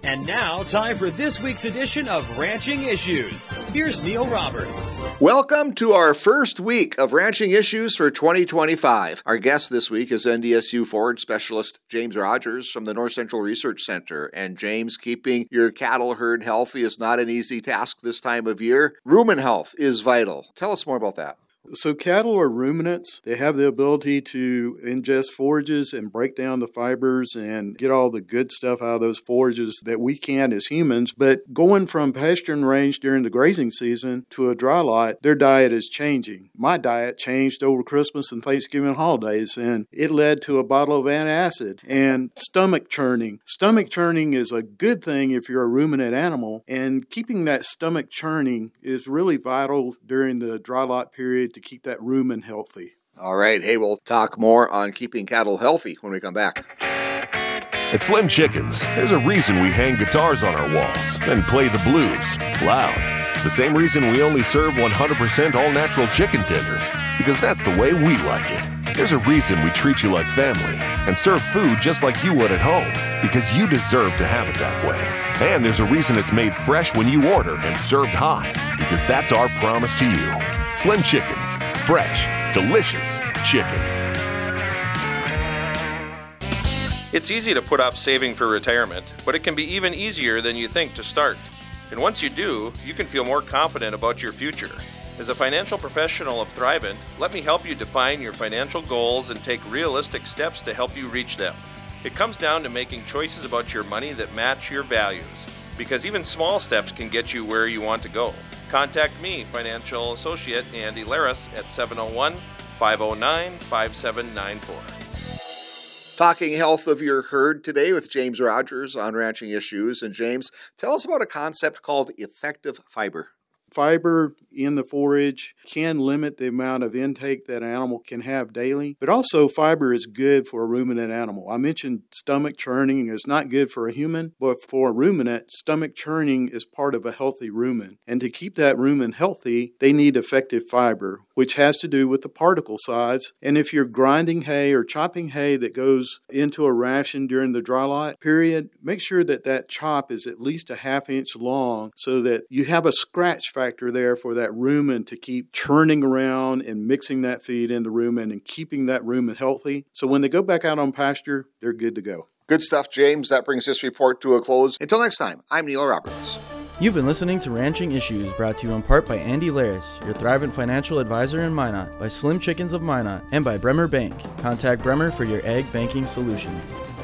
And now, time for this week's edition of Ranching Issues. Here's Neil Roberts. Welcome to our first week of Ranching Issues for 2025. Our guest this week is NDSU forage specialist James Rogers from the North Central Research Center. And James, keeping your cattle herd healthy is not an easy task this time of year. Rumen health is vital. Tell us more about that. So cattle are ruminants. They have the ability to ingest forages and break down the fibers and get all the good stuff out of those forages that we can as humans. But going from pasture and range during the grazing season to a dry lot, their diet is changing. My diet changed over Christmas and Thanksgiving holidays, and it led to a bottle of antacid and stomach churning. Stomach churning is a good thing if you're a ruminant animal, and keeping that stomach churning is really vital during the dry lot period to keep that rumen healthy. All right. Hey, we'll talk more on keeping cattle healthy when we come back. At Slim Chickens, there's a reason we hang guitars on our walls and play the blues loud. The same reason we only serve 100% all-natural chicken tenders, because that's the way we like it. There's a reason we treat you like family and serve food just like you would at home, because you deserve to have it that way. And there's a reason it's made fresh when you order and served hot, because that's our promise to you. Slim Chickens. Fresh, delicious chicken. It's easy to put off saving for retirement, but it can be even easier than you think to start. And once you do, you can feel more confident about your future. As a financial professional of Thrivent, let me help you define your financial goals and take realistic steps to help you reach them. It comes down to making choices about your money that match your values, because even small steps can get you where you want to go. Contact me, financial associate Andy Laris, at 701-509-5794. Talking health of your herd today with James Rogers on Ranching Issues. And James, tell us about a concept called effective fiber. Fiber in the forage can limit the amount of intake that an animal can have daily, but also fiber is good for a ruminant animal. I mentioned stomach churning is not good for a human, but for a ruminant, stomach churning is part of a healthy rumen. And to keep that rumen healthy, they need effective fiber, which has to do with the particle size. And if you're grinding hay or chopping hay that goes into a ration during the dry lot period, make sure that that chop is at least a ½ inch long so that you have a scratch factor there for that rumen to keep churning around and mixing that feed in the rumen and keeping that rumen healthy. So when they go back out on pasture, they're good to go. Good stuff, James. That brings this report to a close. Until next time, I'm Neil Roberts. You've been listening to Ranching Issues, brought to you in part by Andy Laris, your Thrivent financial advisor in Minot, by Slim Chickens of Minot, and by Bremer Bank. Contact Bremer for your ag banking solutions.